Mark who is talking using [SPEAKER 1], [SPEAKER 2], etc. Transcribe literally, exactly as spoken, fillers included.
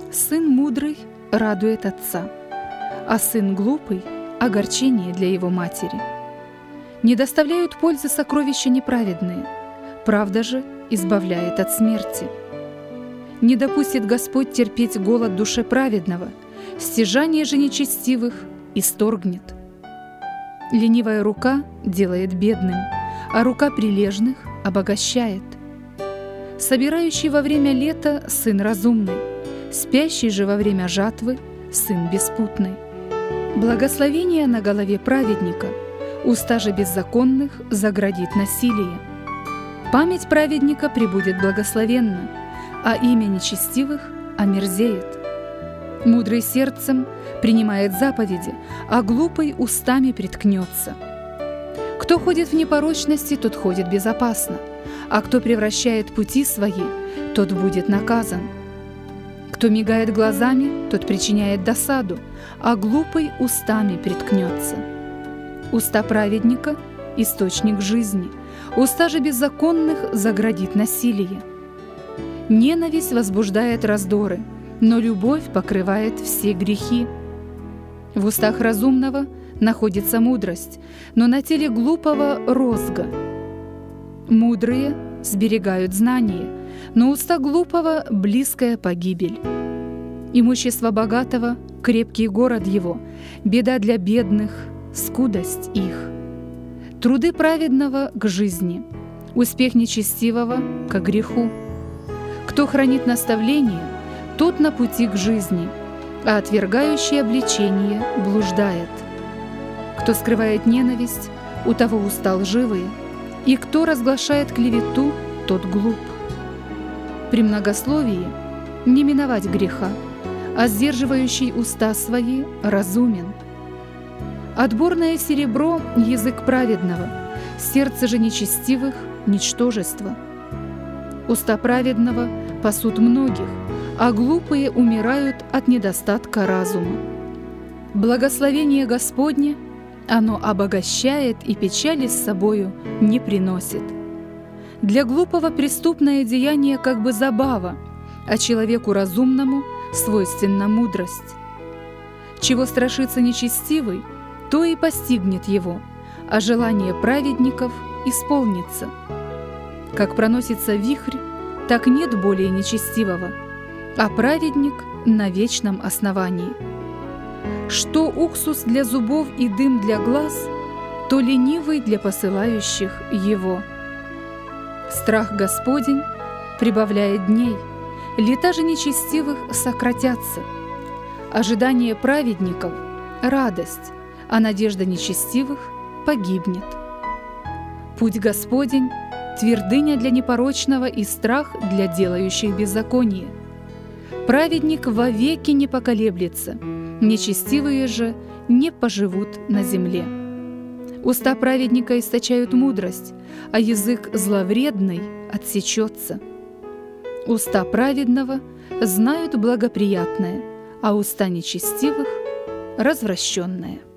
[SPEAKER 1] Сын мудрый радует отца, а сын глупый — огорчение для его матери. Не доставляют пользы сокровища неправедные, правда же избавляет от смерти. Не допустит Господь терпеть голод душе праведного, стяжание же нечестивых исторгнет. Ленивая рука делает бедным, а рука прилежных обогащает. Собирающий во время лета сын разумный, спящий же во время жатвы сын беспутный. Благословение на голове праведника, уста же беззаконных заградит насилие. Память праведника пребудет благословенна, а имя нечестивых омерзеет. Мудрый сердцем принимает заповеди, а глупый устами приткнется. Кто ходит в непорочности, тот ходит безопасно, а кто превращает пути свои, тот будет наказан. Кто мигает глазами, тот причиняет досаду, а глупый устами приткнется. Уста праведника — источник жизни, уста же беззаконных заградит насилие. Ненависть возбуждает раздоры, но любовь покрывает все грехи. В устах разумного находится мудрость, но на теле глупого — розга. Мудрые сберегают знание, но уста глупого — близкая погибель. Имущество богатого — крепкий город его, беда для бедных — скудость их. Труды праведного — к жизни, успех нечестивого — к греху. Кто хранит наставление, тот на пути к жизни, а отвергающий обличение блуждает. Кто скрывает ненависть, у того уста лживые, и кто разглашает клевету, тот глуп. При многословии не миновать греха, а сдерживающий уста свои разумен. Отборное серебро — язык праведного, сердце же нечестивых — ничтожество. Уста праведного пасут многих, а глупые умирают от недостатка разума. Благословение Господне, оно обогащает и печали с собою не приносит. Для глупого преступное деяние как бы забава, а человеку разумному свойственна мудрость. Чего страшится нечестивый, то и постигнет его, а желание праведников исполнится. Как проносится вихрь, так нет более нечестивого, а праведник на вечном основании. Что уксус для зубов и дым для глаз, то ленивый для посылающих его. Страх Господень прибавляет дней, лета же нечестивых сократятся. Ожидание праведников — радость, а надежда нечестивых погибнет. Путь Господень — твердыня для непорочного и страх для делающих беззаконие. Праведник вовеки не поколеблется, нечестивые же не поживут на земле. Уста праведника источают мудрость, а язык зловредный отсечется. Уста праведного знают благоприятное, а уста нечестивых — развращенное.